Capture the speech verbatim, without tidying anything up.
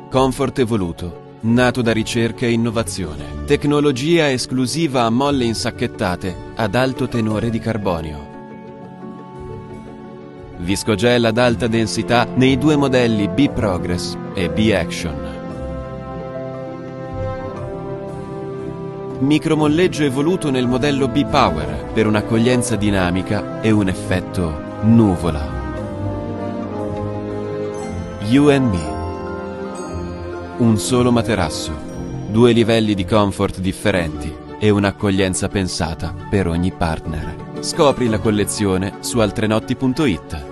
Comfort evoluto, nato da ricerca e innovazione. Tecnologia esclusiva a molle insacchettate ad alto tenore di carbonio. Viscogel ad alta densità nei due modelli B-Progress e B-Action. Micromolleggio evoluto nel modello B-Power per un'accoglienza dinamica e un effetto nuvola. You and Me. Un solo materasso, due livelli di comfort differenti e un'accoglienza pensata per ogni partner. Scopri la collezione su altrenotti punto it.